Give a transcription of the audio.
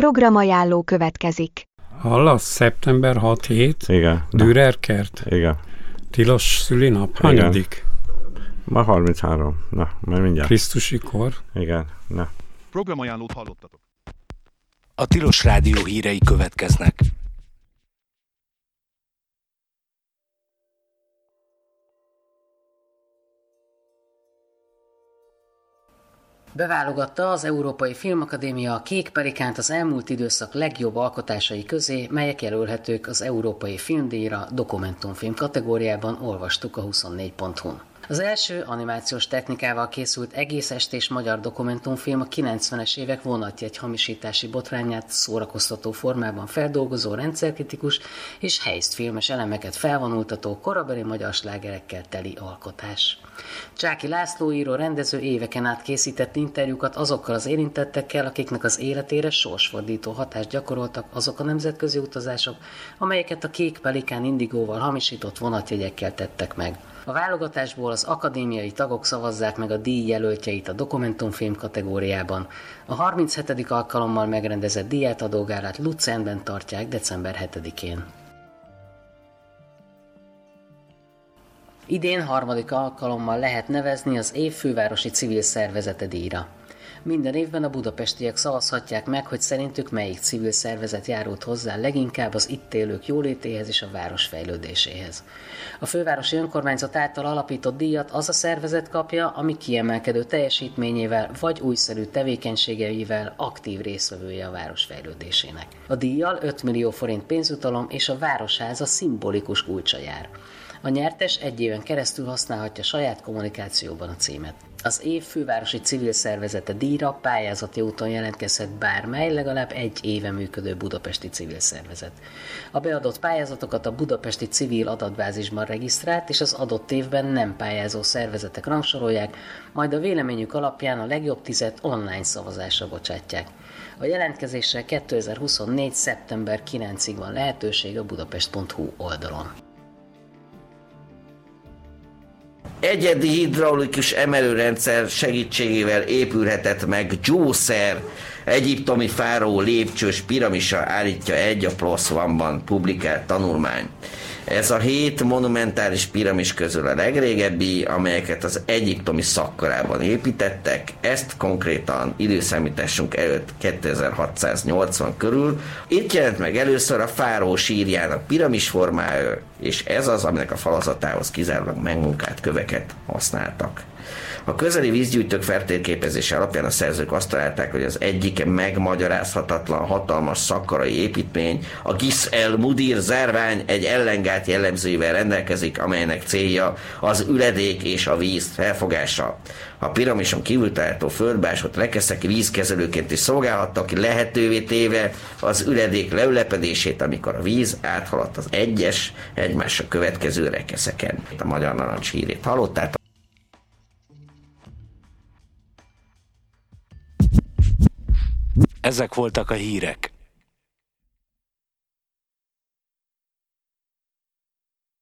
Programajánló következik. Hallasz? Szeptember 6-7? Igen. Dürerkert? Igen. Tilos szülinap? Hanyadik? Ma 33. Na, majd mindjárt. Krisztusi kor? Igen. Na. Programajánlót hallottatok. A Tilos Rádió hírei következnek. Beválogatta az Európai Filmakadémia a Kék Pelikánt az elmúlt időszak legjobb alkotásai közé, melyek jelölhetők az Európai Filmdíjra dokumentumfilm kategóriában, olvastuk a 24.hu-n. Az első animációs technikával készült egész estés magyar dokumentumfilm a 90-es évek vonatjegy hamisítási botrányát szórakoztató formában feldolgozó, rendszerkritikus és helyztfilmes elemeket felvonultató, korabeli magyar slágerekkel teli alkotás. Csáky László író rendező éveken át készített interjúkat azokkal az érintettekkel, akiknek az életére sorsfordító hatást gyakoroltak azok a nemzetközi utazások, amelyeket a Kék Pelikán indigóval hamisított vonatjegyekkel tettek meg. A válogatásból az akadémiai tagok szavazzák meg a díj jelöltjeit a dokumentumfilm kategóriában. A 37. alkalommal megrendezett díjátadógálát Luzernben tartják december 7-én. Idén harmadik alkalommal lehet nevezni az év fővárosi civil szervezete díjra. Minden évben a budapestiek szavazhatják meg, hogy szerintük melyik civil szervezet járult hozzá leginkább az itt élők jólétéhez és a város fejlődéséhez. A fővárosi önkormányzat által alapított díjat az a szervezet kapja, ami kiemelkedő teljesítményével vagy újszerű tevékenységeivel aktív résztvevője a város fejlődésének. A díjjal 5 millió forint pénzjutalom és a Városháza szimbolikus kulcsa jár. A nyertes egy éven keresztül használhatja saját kommunikációban a címet. Az év fővárosi civil szervezete díjra pályázati úton jelentkezhet bármely, legalább egy éve működő budapesti civil szervezet. A beadott pályázatokat a budapesti civil adatbázisban regisztrált és az adott évben nem pályázó szervezetek rangsorolják, majd a véleményük alapján a legjobb 10 online szavazásra bocsátják. A jelentkezésre 2024. szeptember 9-ig van lehetőség a budapest.hu oldalon. Egyedi hidraulikus emelőrendszer segítségével épülhetett meg Djószer, egyiptomi fáraó lépcsős piramisa, állítja egy a PLOS ONE-ban publikált tanulmány. Ez a 7 monumentális piramis közül a legrégebbi, amelyeket az egyiptomi szakkorában építettek, ezt konkrétan időszámításunk előtt 2680 körül. Itt jelent meg először a fáraó sírjának piramis formája, és ez az, aminek a falazatához kizárólag megmunkált köveket használtak. A közeli vízgyűjtők feltérképezése alapján a szerzők azt találták, hogy az egyik megmagyarázhatatlan hatalmas szakkarai építmény, a Gis el Mudir zárvány egy ellengált jellemzőivel rendelkezik, amelynek célja az üledék és a víz felfogása. A piramison kívül található földbásott rekeszek vízkezelőként is szolgálhattak, lehetővé téve az üledék leülepedését, amikor a víz áthaladt az egyes, egymásra következő rekeszeken. A Magyar Narancs hírét hallottátok. Ezek voltak a hírek.